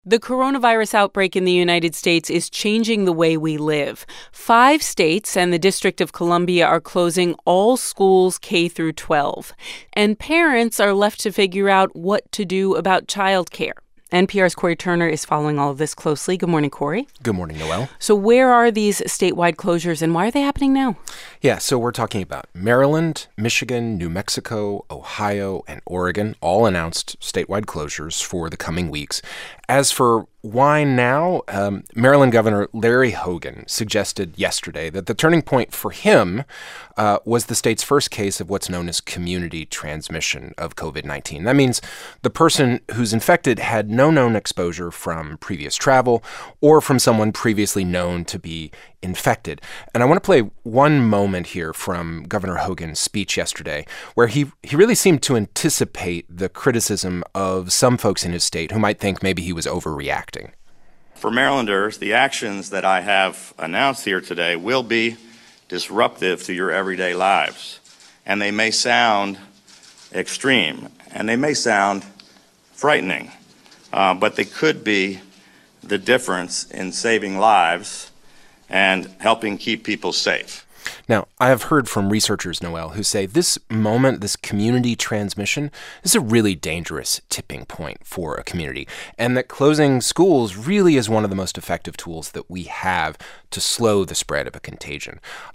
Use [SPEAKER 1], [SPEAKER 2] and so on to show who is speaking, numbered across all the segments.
[SPEAKER 1] The coronavirus outbreak in the United States is changing the way we live. 5 states and the District of Columbia are closing all schools K through 12. And parents are left to figure out what to do about childcare. NPR's Cory Turner is following all of this closely. Good morning, Cory.
[SPEAKER 2] Good morning, Noelle.
[SPEAKER 1] So where are these statewide closures and why are they happening now?
[SPEAKER 2] Yeah, so we're talking about Maryland, Michigan, New Mexico, Ohio, and Oregon all announced statewide closures for the coming weeks. As for why now, Maryland Governor Larry Hogan suggested yesterday that the turning point for him was the state's first case of what's known as community transmission of COVID-19. That means the person who's infected had no known exposure from previous travel or from someone previously known to be infected. And I want to play one moment here from Governor Hogan's speech yesterday, where he really seemed to anticipate the criticism of some folks in his state who might think maybe he was overreacting.
[SPEAKER 3] For Marylanders, the actions that I have announced here today will be disruptive to your everyday lives. And they may sound extreme, and they may sound frightening, but they could be the difference in saving lives and helping keep people safe.
[SPEAKER 2] Now, I have heard from researchers, Noelle, who say this moment, this community transmission, is a really dangerous tipping point for a community, and that closing schools really is one of the most effective tools that we have to slow the spread of a contagion.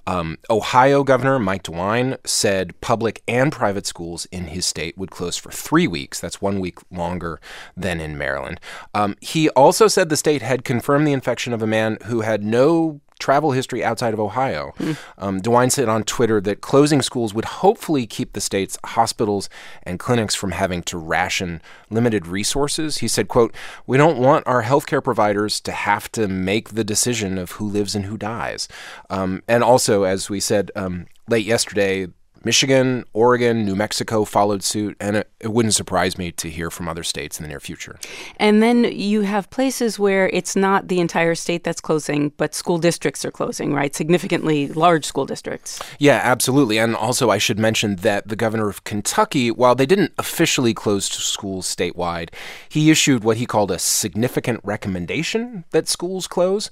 [SPEAKER 2] Ohio Governor Mike DeWine said public and private schools in his state would close for 3 weeks. That's 1 week longer than in Maryland. He also said the state had confirmed the infection of a man who had no travel history outside of Ohio. DeWine said on Twitter that closing schools would hopefully keep the state's hospitals and clinics from having to ration limited resources. He said, quote, "We don't want our healthcare providers to have to make the decision of who lives and who dies." And also, as we said late yesterday, Michigan, Oregon, New Mexico followed suit, and it wouldn't surprise me to hear from other states in the near future.
[SPEAKER 1] And then you have places where it's not the entire state that's closing, but school districts are closing, right? Significantly large school districts.
[SPEAKER 2] Yeah, absolutely. And also I should mention that the governor of Kentucky, while they didn't officially close schools statewide, he issued what he called a significant recommendation that schools close.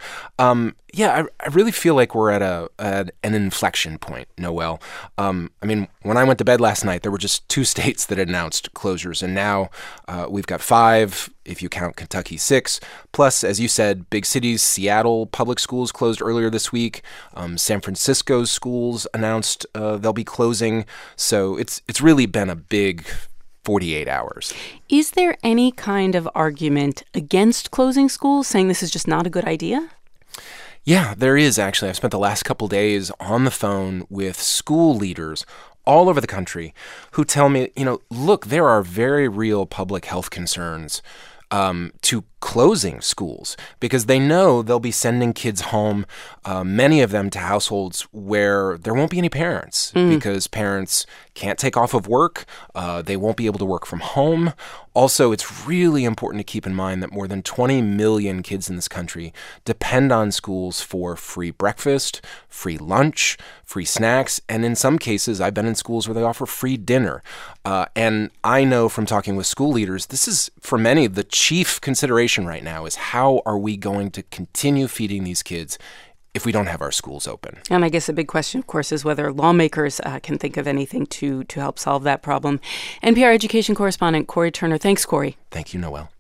[SPEAKER 2] I really feel like we're at an inflection point, Noelle. I mean, when I went to bed last night, there were just 2 states that announced closures, and now we've got 5, if you count Kentucky, 6. Plus, as you said, big cities, Seattle public schools closed earlier this week. San Francisco's schools announced they'll be closing. So it's really been a big 48 hours.
[SPEAKER 1] Is there any kind of argument against closing schools, saying this is just not a good idea?
[SPEAKER 2] Yeah, there is actually. I've spent the last couple days on the phone with school leaders all over the country who tell me, look, there are very real public health concerns to closing schools because they know they'll be sending kids home, many of them to households where there won't be any parents because parents can't take off of work. They won't be able to work from home. Also, it's really important to keep in mind that more than 20 million kids in this country depend on schools for free breakfast, free lunch, free snacks, and in some cases, I've been in schools where they offer free dinner. And I know from talking with school leaders, this is, for many, the chief consideration right now is how are we going to continue feeding these kids if we don't have our schools open?
[SPEAKER 1] And I guess a big question, of course, is whether lawmakers can think of anything to help solve that problem. NPR education correspondent Cory Turner. Thanks, Cory.
[SPEAKER 2] Thank you, Noelle.